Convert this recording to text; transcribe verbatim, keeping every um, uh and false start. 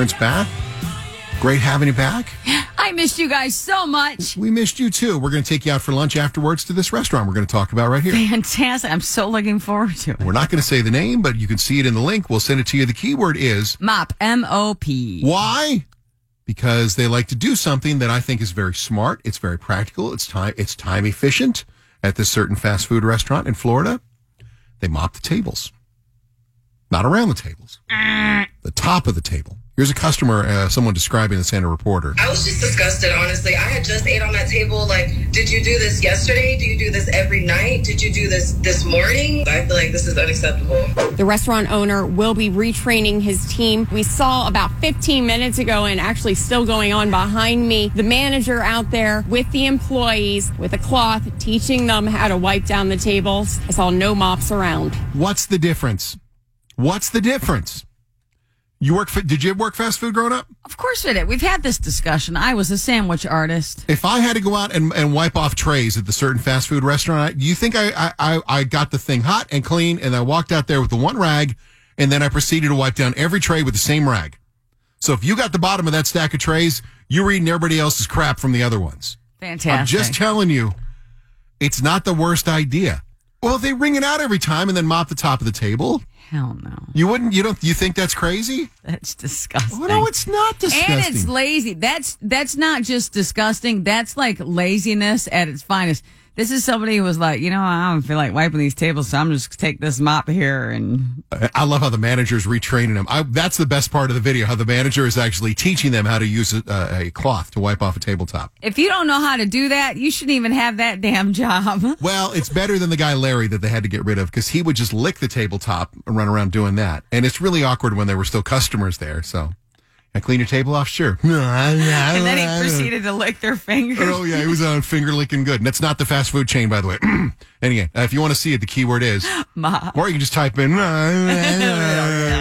Terrence back. Great having you back. I missed you guys so much. We missed you, too. We're going to take you out for lunch afterwards to this restaurant we're going to talk about right here. Fantastic. I'm so looking forward to it. We're not going to say the name, but you can see it in the link. We'll send it to you. The keyword is... MOP. M O P. Why? Because they like to do something that I think is very smart. It's very practical. It's time, it's time efficient at this certain fast food restaurant in Florida. They mop the tables. Not around the tables. The top of the table. Here's a customer, uh, someone describing the Santa Reporter. I was just disgusted, honestly. I had just ate on that table. Like, did you do this yesterday? Do you do this every night? Did you do this this morning? I feel like this is unacceptable. The restaurant owner will be retraining his team. We saw about fifteen minutes ago, and actually still going on behind me, the manager out there with the employees with a cloth teaching them how to wipe down the tables. I saw no mops around. What's the difference? What's the difference? You work? For, did you work fast food growing up? Of course we did. We've had this discussion. I was a sandwich artist. If I had to go out and, and wipe off trays at the certain fast food restaurant, do you think I, I, I got the thing hot and clean, and I walked out there with the one rag, and then I proceeded to wipe down every tray with the same rag? So if you got the bottom of that stack of trays, you're eating everybody else's crap from the other ones. Fantastic. I'm just telling you, it's not the worst idea. Well, they wring it out every time and then mop the top of the table. Hell no. You wouldn't, you don't, you think that's crazy? That's disgusting. Oh, no, it's not disgusting. And it's lazy. That's, that's not just disgusting. That's like laziness at its finest. This is somebody who was like, you know, I don't feel like wiping these tables, so I'm just going to take this mop here. And I love how the manager's retraining them. I, that's the best part of the video, how the manager is actually teaching them how to use a, a cloth to wipe off a tabletop. If you don't know how to do that, you shouldn't even have that damn job. Well, it's better than the guy Larry that they had to get rid of, because he would just lick the tabletop and run around doing that. And it's really awkward when there were still customers there, so... I clean your table off? Sure. And then he proceeded to lick their fingers. Oh, yeah, he was on finger licking good. And that's not the fast food chain, by the way. Anyway, uh, if you want to see it, the keyword is... Ma. Or you can just type in...